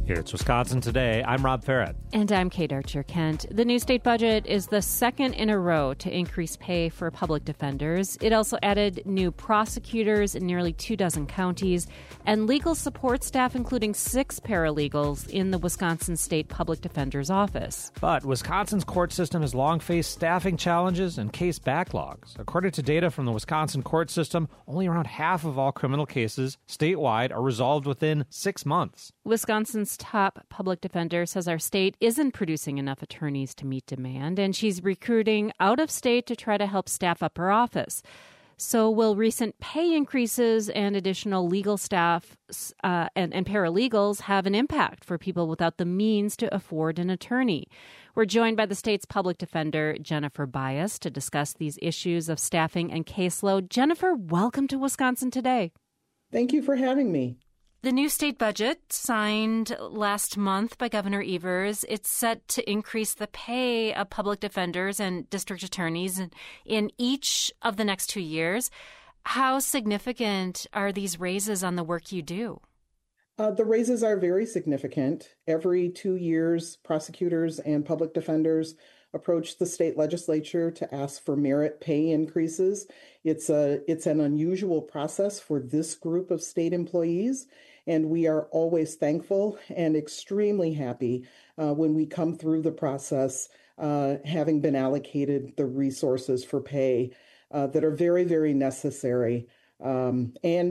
It's Wisconsin Today. I'm Rob Farrett. And I'm Kate Archer-Kent. The new state budget is the second in a row to increase pay for public defenders. It also added new prosecutors in nearly 24 counties and legal support staff, including 6 paralegals in the Wisconsin State Public Defender's Office. But Wisconsin's court system has long faced staffing challenges and case backlogs. According to data from the Wisconsin court system, only around half of all criminal cases statewide are resolved within 6 months. Wisconsin's top public defender says our state isn't producing enough attorneys to meet demand, and she's recruiting out of state to try to help staff up her office. So will recent pay increases and additional legal staff and paralegals have an impact for people without the means to afford an attorney? We're joined by the state's public defender, Jennifer Bias, to discuss these issues of staffing and caseload. Jennifer, welcome to Wisconsin Today. Thank you for having me. The new state budget signed last month by Governor Evers, it's set to increase the pay of public defenders and district attorneys in each of the next 2 years. How significant are these raises on the work you do? The raises are very significant. Every 2 years, prosecutors and public defenders approach the state legislature to ask for merit pay increases. It's an unusual process for this group of state employees, and we are always thankful and extremely happy when we come through the process, having been allocated the resources for pay that are very, very necessary and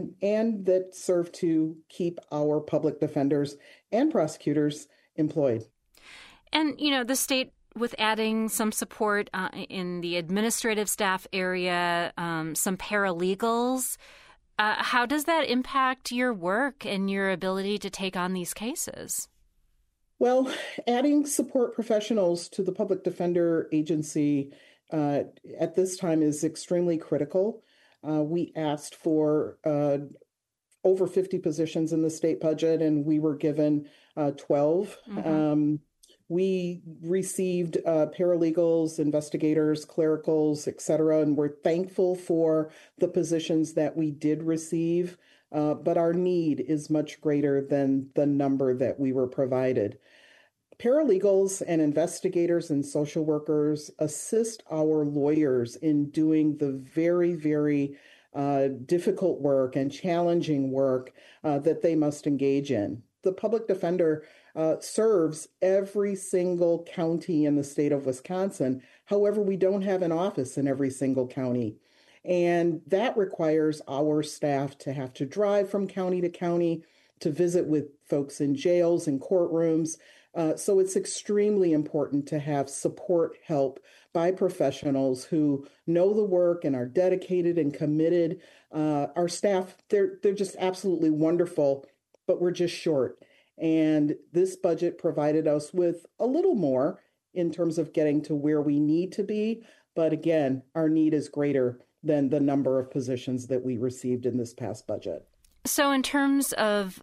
that serve to keep our public defenders and prosecutors employed. And, the state, with adding some support in the administrative staff area, some paralegals, how does that impact your work and your ability to take on these cases? Well, adding support professionals to the public defender agency at this time is extremely critical. We asked for over 50 positions in the state budget, and we were given 12. Mm-hmm. We received paralegals, investigators, clericals, et cetera, and we're thankful for the positions that we did receive. But our need is much greater than the number that we were provided. Paralegals and investigators and social workers assist our lawyers in doing the very, very difficult work and challenging work that they must engage in. The public defender serves every single county in the state of Wisconsin. However, we don't have an office in every single county. And that requires our staff to have to drive from county to county to visit with folks in jails and courtrooms. So it's extremely important to have support help by professionals who know the work and are dedicated and committed. Our staff, they're just absolutely wonderful, but we're just short. And this budget provided us with a little more in terms of getting to where we need to be. But again, our need is greater than the number of positions that we received in this past budget. So in terms of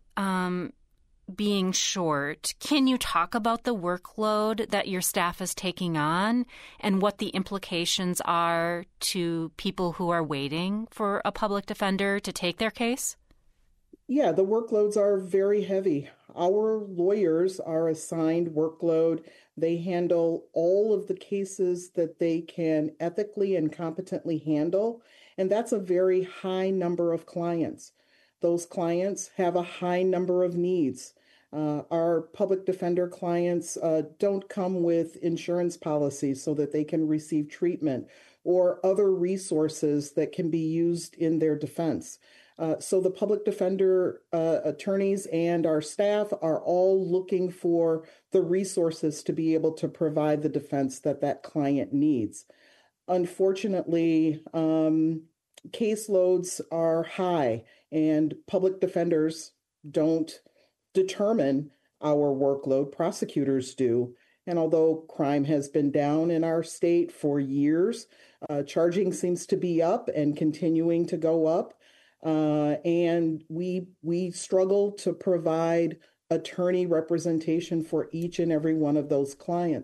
being short, can you talk about the workload that your staff is taking on and what the implications are to people who are waiting for a public defender to take their case? Yeah, the workloads are very heavy. Our lawyers are assigned workload. They handle all of the cases that they can ethically and competently handle, and that's a very high number of clients. Those clients have a high number of needs. Our public defender clients don't come with insurance policies so that they can receive treatment or other resources that can be used in their defense. So the public defender attorneys and our staff are all looking for the resources to be able to provide the defense that client needs. Unfortunately, caseloads are high, and public defenders don't determine our workload. Prosecutors do. And although crime has been down in our state for years, charging seems to be up and continuing to go up. And we struggle to provide attorney representation for each and every one of those clients.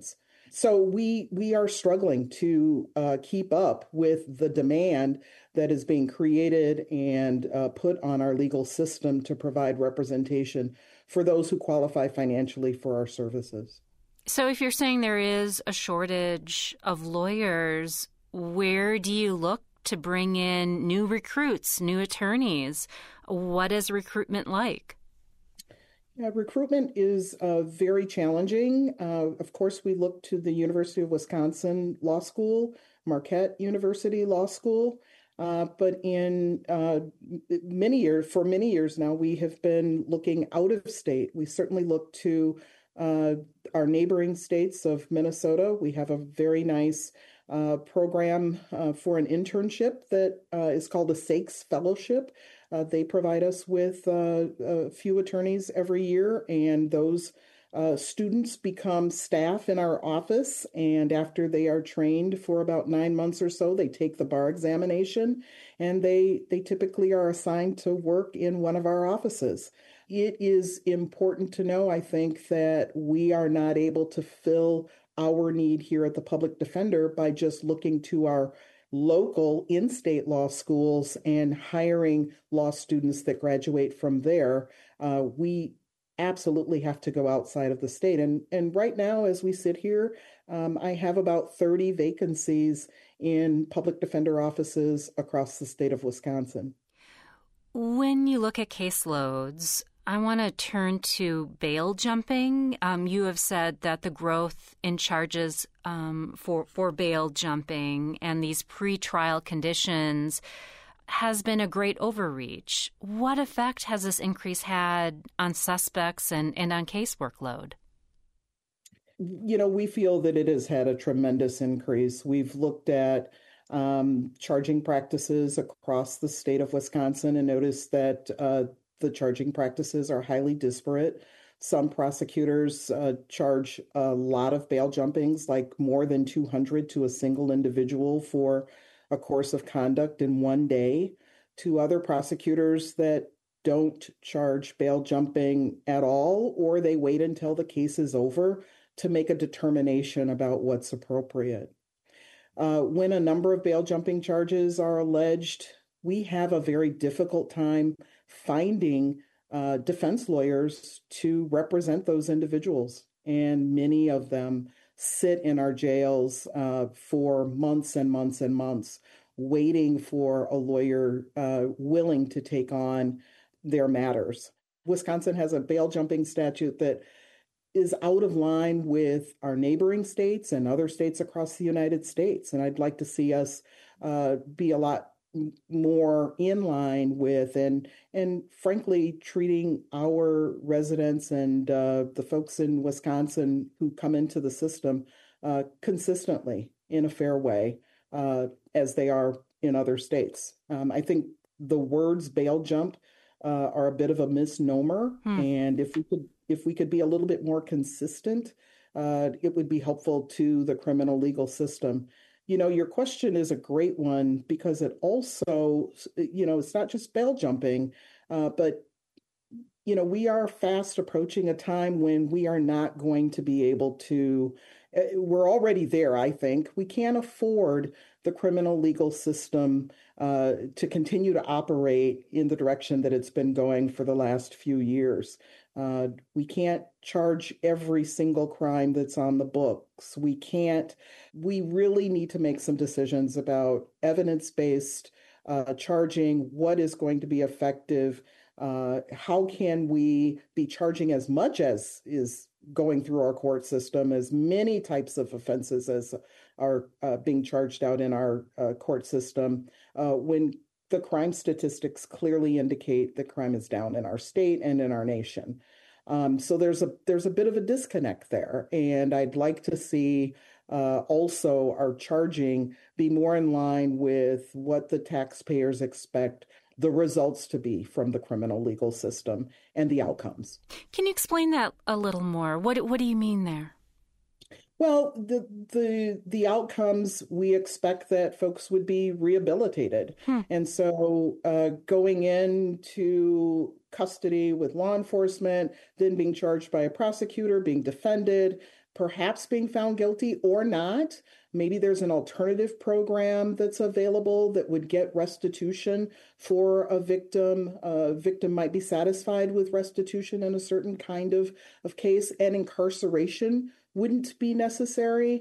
So we are struggling to keep up with the demand that is being created and put on our legal system to provide representation for those who qualify financially for our services. So if you're saying there is a shortage of lawyers, where do you look to bring in new recruits, new attorneys? What is recruitment like? Yeah, recruitment is very challenging. Of course, we look to the University of Wisconsin Law School, Marquette University Law School. But in for many years now, we have been looking out of state. We certainly look to our neighboring states of Minnesota. We have a very nice program for an internship that is called a SAKES Fellowship. They provide us with a few attorneys every year, and those students become staff in our office. And after they are trained for about 9 months or so, they take the bar examination, and they typically are assigned to work in one of our offices. It is important to know, I think, that we are not able to fill our need here at the Public Defender by just looking to our local in-state law schools and hiring law students that graduate from there. We absolutely have to go outside of the state. And right now, as we sit here, I have about 30 vacancies in public defender offices across the state of Wisconsin. When you look at caseloads, I want to turn to bail jumping. You have said that the growth in charges for bail jumping and these pretrial conditions has been a great overreach. What effect has this increase had on suspects and on case workload? We feel that it has had a tremendous increase. We've looked at charging practices across the state of Wisconsin and noticed that the charging practices are highly disparate. Some prosecutors charge a lot of bail jumpings, like more than 200 to a single individual for a course of conduct in one day, to other prosecutors that don't charge bail jumping at all, or they wait until the case is over to make a determination about what's appropriate. When a number of bail jumping charges are alleged, we have a very difficult time finding defense lawyers to represent those individuals. And many of them sit in our jails for months and months and months, waiting for a lawyer willing to take on their matters. Wisconsin has a bail jumping statute that is out of line with our neighboring states and other states across the United States. And I'd like to see us be a lot more in line with and frankly treating our residents and the folks in Wisconsin who come into the system consistently in a fair way as they are in other states. I think the words bail jump are a bit of a misnomer, and if we could be a little bit more consistent, it would be helpful to the criminal legal system. Your question is a great one because it also, it's not just bail jumping, but, we are fast approaching a time when we are not going to be able to, we're already there, I think. We can't afford the criminal legal system to continue to operate in the direction that it's been going for the last few years. We can't charge every single crime that's on the books. We really need to make some decisions about evidence-based charging, what is going to be effective, how can we be charging as much as is going through our court system, as many types of offenses as are being charged out in our court system, when the crime statistics clearly indicate that crime is down in our state and in our nation. So there's a bit of a disconnect there, and I'd like to see also our charging be more in line with what the taxpayers expect the results to be from the criminal legal system and the outcomes. Can you explain that a little more? What do you mean there? Well, the outcomes, we expect that folks would be rehabilitated. And so going into custody with law enforcement, then being charged by a prosecutor, being defended, perhaps being found guilty or not. Maybe there's an alternative program that's available that would get restitution for a victim. A victim might be satisfied with restitution in a certain kind of case, and incarceration wouldn't be necessary.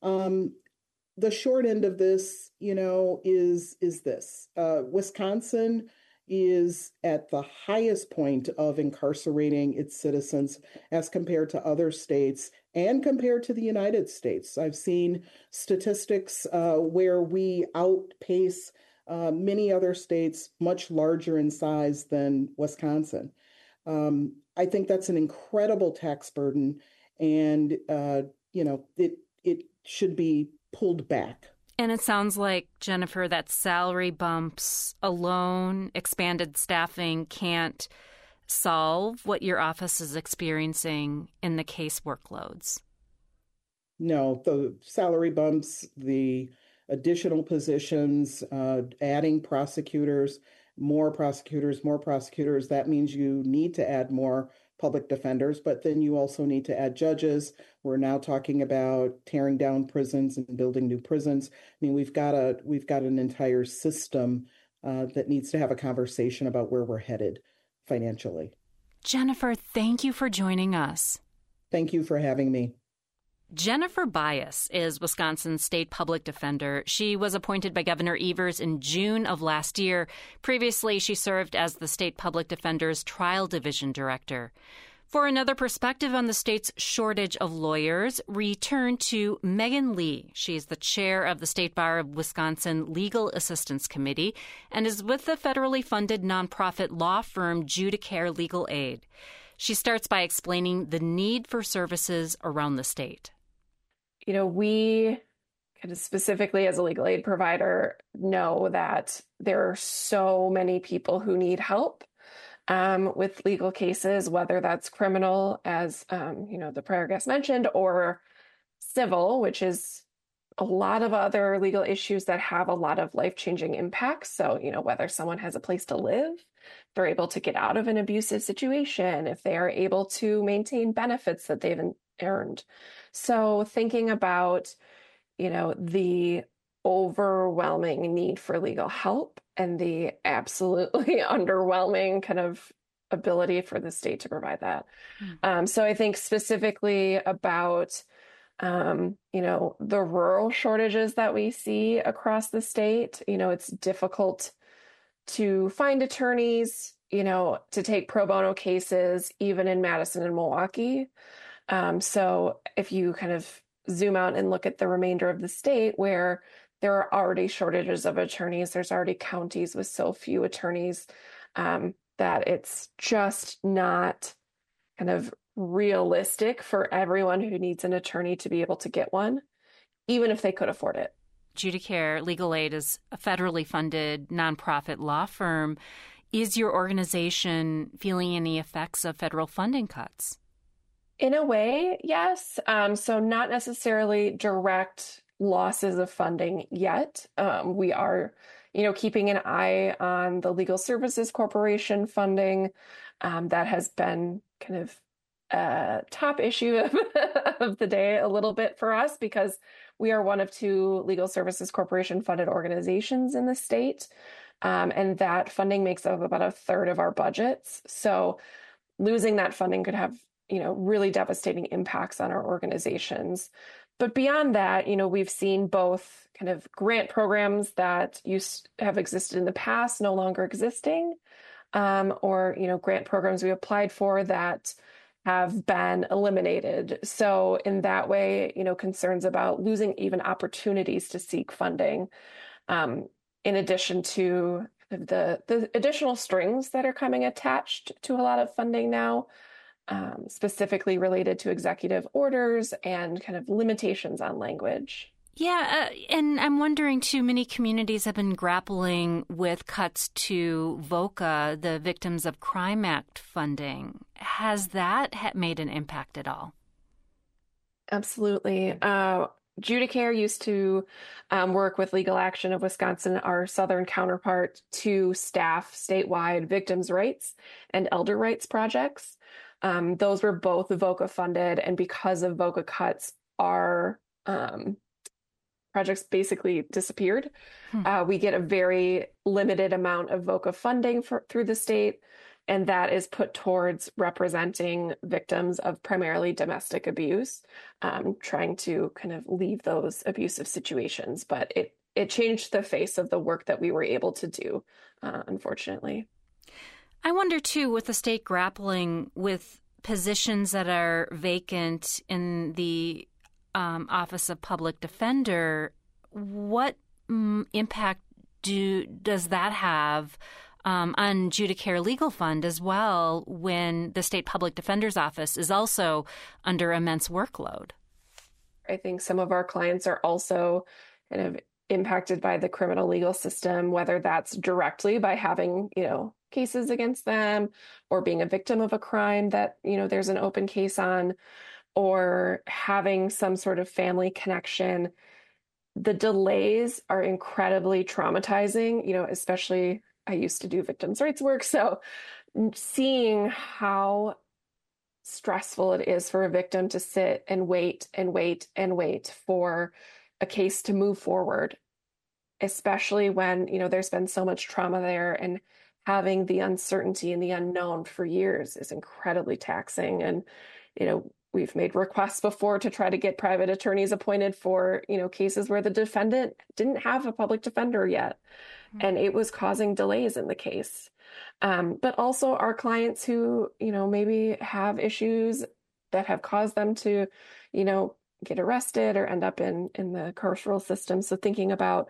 The short end of this, is this. Wisconsin is at the highest point of incarcerating its citizens as compared to other states and compared to the United States. I've seen statistics where we outpace many other states much larger in size than Wisconsin. I think that's an incredible tax burden, and it should be pulled back. And it sounds like, Jennifer, that salary bumps alone, expanded staffing, can't solve what your office is experiencing in the case workloads. No, the salary bumps, the additional positions, adding prosecutors, more prosecutors, that means you need to add more public defenders, but then you also need to add judges. We're now talking about tearing down prisons and building new prisons. I mean, we've got an entire system that needs to have a conversation about where we're headed financially. Jennifer, thank you for joining us. Thank you for having me. Jennifer Bias is Wisconsin's state public defender. She was appointed by Governor Evers in June of last year. Previously, she served as the state public defender's trial division director. For another perspective on the state's shortage of lawyers, return to Megan Lee. She's the chair of the State Bar of Wisconsin Legal Assistance Committee and is with the federally funded nonprofit law firm Judicare Legal Aid. She starts by explaining the need for services around the state. We kind of specifically as a legal aid provider know that there are so many people who need help with legal cases, whether that's criminal, as the prior guest mentioned, or civil, which is a lot of other legal issues that have a lot of life-changing impacts. So, whether someone has a place to live, they're able to get out of an abusive situation, if they are able to maintain benefits that they've earned. So thinking about, the overwhelming need for legal help and the absolutely underwhelming kind of ability for the state to provide that. So I think specifically about, the rural shortages that we see across the state. It's difficult to find attorneys, to take pro bono cases, even in Madison and Milwaukee. So if you kind of zoom out and look at the remainder of the state where there are already shortages of attorneys, there's already counties with so few attorneys that it's just not kind of realistic for everyone who needs an attorney to be able to get one, even if they could afford it. Judicare Legal Aid is a federally funded nonprofit law firm. Is your organization feeling any effects of federal funding cuts? In a way, yes. So not necessarily direct losses of funding yet. We are, keeping an eye on the Legal Services Corporation funding. That has been kind of a top issue of the day a little bit for us because we are one of two Legal Services Corporation funded organizations in the state. And that funding makes up about a third of our budgets. So losing that funding could have really devastating impacts on our organizations. But beyond that, we've seen both kind of grant programs that have existed in the past no longer existing, or, grant programs we applied for that have been eliminated. So in that way, concerns about losing even opportunities to seek funding, in addition to the additional strings that are coming attached to a lot of funding now, specifically related to executive orders and kind of limitations on language. Yeah, and I'm wondering, too, many communities have been grappling with cuts to VOCA, the Victims of Crime Act funding. Has that made an impact at all? Absolutely. Judicare used to work with Legal Action of Wisconsin, our southern counterpart, to staff statewide victims' rights and elder rights projects. Those were both VOCA funded, and because of VOCA cuts, our projects basically disappeared. We get a very limited amount of VOCA funding through the state, and that is put towards representing victims of primarily domestic abuse, trying to kind of leave those abusive situations. But it changed the face of the work that we were able to do, unfortunately. I wonder, too, with the state grappling with positions that are vacant in the Office of Public Defender, what impact does that have on Judicare Legal Fund as well when the State Public Defender's Office is also under immense workload? I think some of our clients are also kind of impacted by the criminal legal system, whether that's directly by having, cases against them or being a victim of a crime that, there's an open case on, or having some sort of family connection. The delays are incredibly traumatizing, especially I used to do victims' rights work. So seeing how stressful it is for a victim to sit and wait and wait and wait for a case to move forward, especially when, there's been so much trauma there, and having the uncertainty and the unknown for years is incredibly taxing. And, we've made requests before to try to get private attorneys appointed for, cases where the defendant didn't have a public defender yet, and it was causing delays in the case. But also our clients who, maybe have issues that have caused them to, get arrested or end up in the carceral system. So thinking about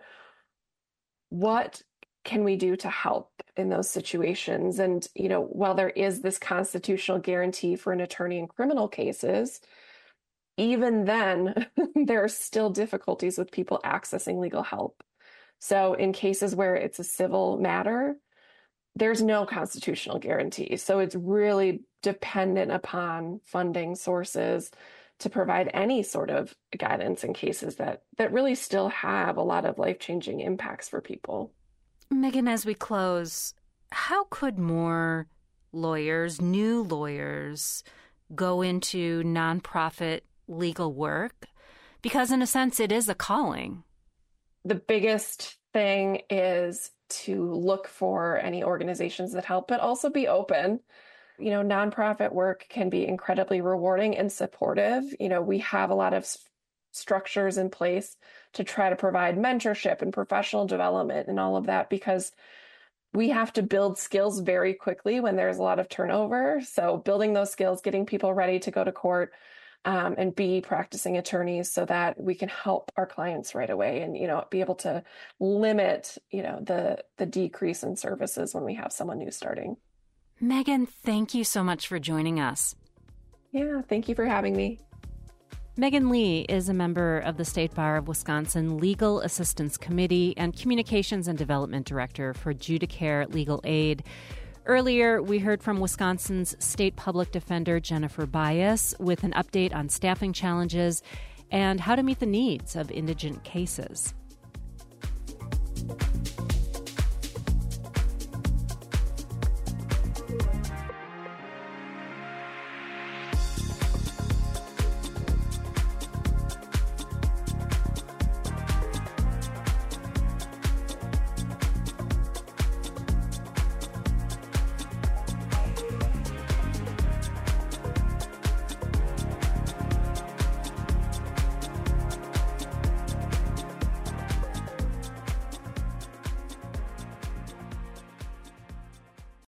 what can we do to help in those situations? And, while there is this constitutional guarantee for an attorney in criminal cases, even then, there are still difficulties with people accessing legal help. So in cases where it's a civil matter, there's no constitutional guarantee. So it's really dependent upon funding sources to provide any sort of guidance in cases that really still have a lot of life-changing impacts for people. Megan, as we close, how could more lawyers, new lawyers, go into nonprofit legal work? Because in a sense, it is a calling. The biggest thing is to look for any organizations that help, but also be open. Nonprofit work can be incredibly rewarding and supportive. We have a lot of structures in place to try to provide mentorship and professional development and all of that, because we have to build skills very quickly when there's a lot of turnover. So building those skills, getting people ready to go to court and be practicing attorneys so that we can help our clients right away and, be able to limit, the decrease in services when we have someone new starting. Megan, thank you so much for joining us. Yeah, thank you for having me. Megan Lee is a member of the State Bar of Wisconsin Legal Assistance Committee and Communications and Development Director for Judicare Legal Aid. Earlier, we heard from Wisconsin's State Public Defender Jennifer Bias with an update on staffing challenges and how to meet the needs of indigent cases.